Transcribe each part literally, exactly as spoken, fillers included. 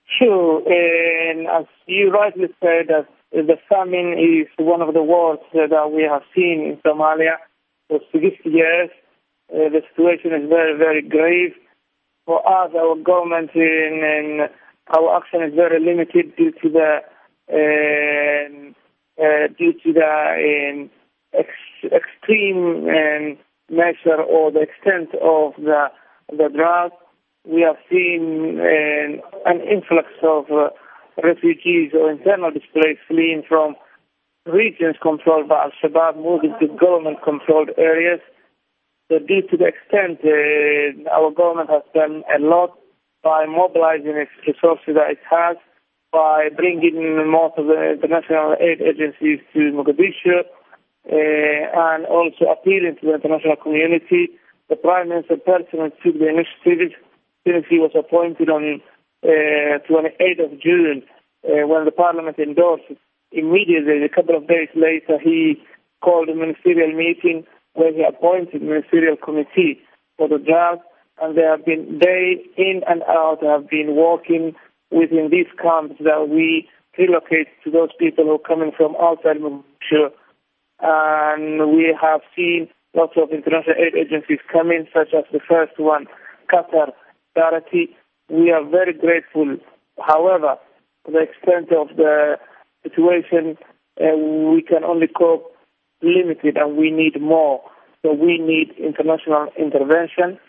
Sure, and as you rightly said, that the famine is one of the worst that we have seen in Somalia for sixty years. Uh, the situation is very, very grave. For us, our government in, in our action is very limited due to the uh, uh, due to the um, ex- extreme um, measure or the extent of the the drought. We have seen uh, an influx of uh, refugees or internal displaced fleeing from regions controlled by Al-Shabaab, moving to government-controlled areas. So due to the extent, uh, our government has done a lot by mobilizing its resources that it has, by bringing most of the international aid agencies to Mogadishu, uh, and also appealing to the international community. The Prime Minister personally took the initiative since he was appointed on uh, twenty-eighth of June, uh, when the Parliament endorsed it. Immediately, a couple of days later, he called a ministerial meeting where he appointed a ministerial committee for the drought, and they have been, they in and out have been working within these camps that we relocate to those people who are coming from outside Mogadishu. And we have seen lots of international aid agencies come in, such as the first one, Qatar Charity. We are very grateful. However, to the extent of the situation, uh, we can only cope limited, and we need more. So we need international intervention.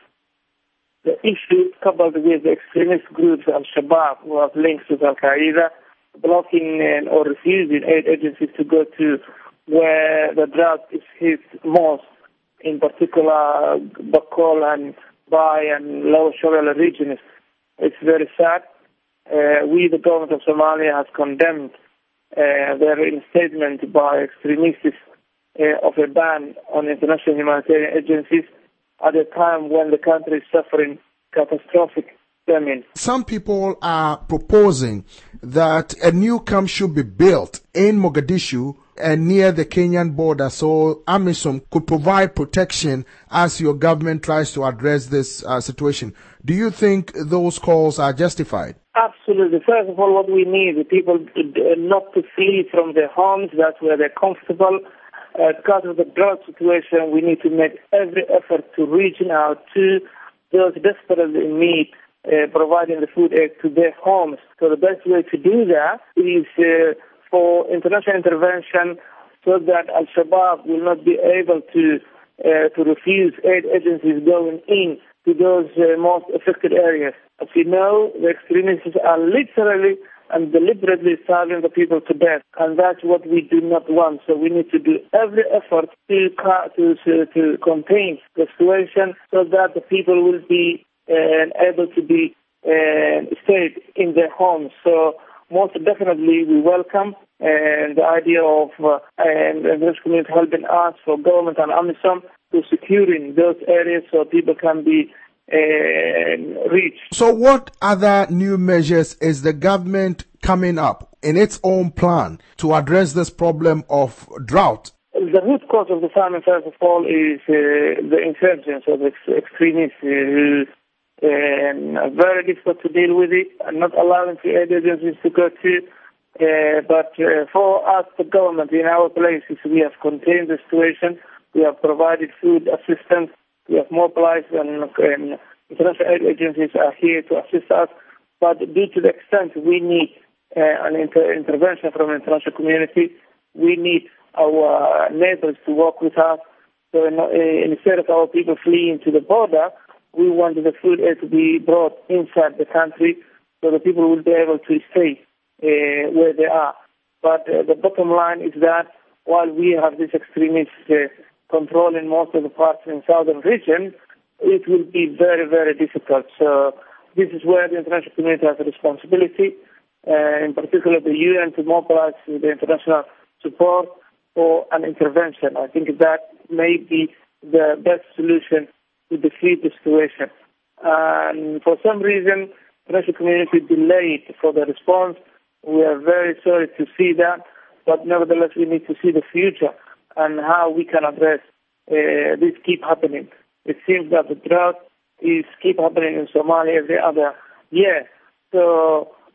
The issue, coupled with the extremist groups Al-Shabaab, who have links with Al-Qaeda, blocking and, or refusing aid agencies to go to where the drought is hit most, in particular Bakol and Bai and Lower Shabelle regions. It's very sad. Uh, we, the government of Somalia, has condemned uh, their reinstatement by extremists uh, of a ban on international humanitarian agencies at a time when the country is suffering catastrophic famine. Some people are proposing that a new camp should be built in Mogadishu and near the Kenyan border, so AMISOM could provide protection as your government tries to address this uh, situation. Do you think those calls are justified? Absolutely. First of all, what we need is people to, not to flee from their homes. That's where they're comfortable. Uh, because of the drought situation, we need to make every effort to reach out to those desperately in need, uh, providing the food aid to their homes. So the best way to do that is uh, for international intervention, so that Al-Shabaab will not be able to uh, to refuse aid agencies going in to those uh, most affected areas. As you know, the extremists are literally and deliberately starving the people to death, and that's what we do not want. So we need to do every effort to to to, to contain the situation, so that the people will be uh, able to be uh, stayed in their homes. So most definitely, we welcome and the idea of uh, and the community helping us for government and AMISOM to securing those areas so people can be uh, reached. So what other new measures is the government coming up in its own plan to address this problem of drought? The root cause of the famine, first of all, is uh, the insurgents of ex- extremists uh, who uh, are very difficult to deal with it and not allowing the aid agencies to go to. Uh, but uh, for us, the government, in our places, we have contained the situation. We have provided food assistance. We have mobilized, and, and international aid agencies are here to assist us. But due to the extent we need uh, an inter- intervention from the international community, we need our neighbors to work with us. So in, uh, instead of our people fleeing to the border, we want the food aid to be brought inside the country so the people will be able to stay Uh, where they are. But uh, the bottom line is that while we have this extremist uh, controlling most of the parts in the southern region, it will be very, very difficult. So this is where the international community has a responsibility, uh, in particular the U N, to mobilize the international support for an intervention. I think that may be the best solution to defeat the situation. And for some reason, the international community delayed for the response. We are very sorry to see that, but nevertheless we need to see the future and how we can address uh, this keep happening. It seems that the drought is keep happening in Somalia every other year. So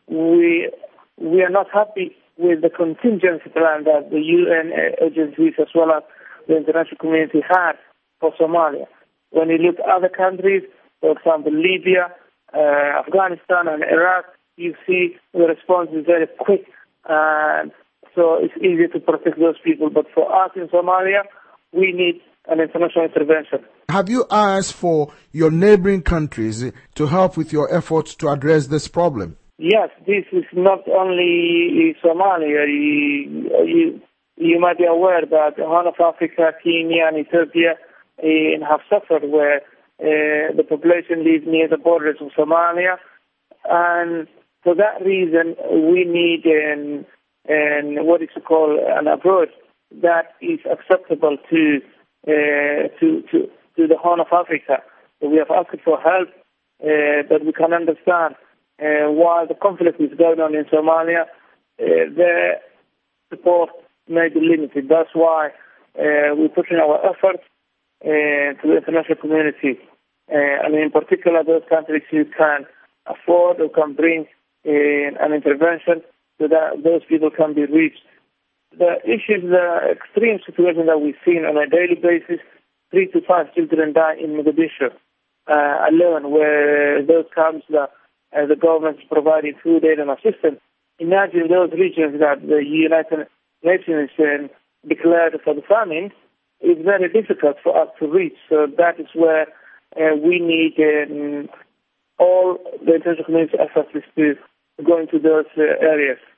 we we are not happy with the contingency plan that the U N agencies as well as the international community had for Somalia. When you look at other countries, for example, Libya, uh, Afghanistan and Iraq, you see the response is very quick, and so it's easy to protect those people. But for us in Somalia, we need an international intervention. Have you asked for your neighboring countries to help with your efforts to address this problem? Yes, this is not only Somalia. You, you, you might be aware that the Horn of Africa, Kenya and Ethiopia uh, have suffered where uh, the population lives near the borders of Somalia. And for that reason, we need an, an, what is called an approach that is acceptable to uh, to, to to the Horn of Africa. So we have asked for help, uh, but we can understand uh, while the conflict is going on in Somalia, uh, their support may be limited. That's why uh, we're putting our efforts uh, to the international community, uh, and in particular those countries who can afford or can bring uh, an intervention so that those people can be reached. The issue is the extreme situation that we've seen on a daily basis. Three to five children die in Mogadishu uh, alone, where those camps that uh, the government is providing food aid and assistance. Imagine those regions that the United Nations uh, declared for the famine. It's very difficult for us to reach. So that is where uh, we need um, all the international community efforts to go into those uh, areas.